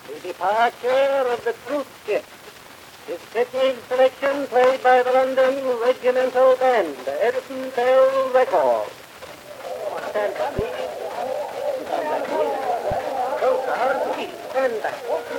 The departure of the cruise ship. His fitting selection played by the London Regimental Band, the Edison Bell Record. Stand back, please. Stand back, please. Closer, please. Stand back.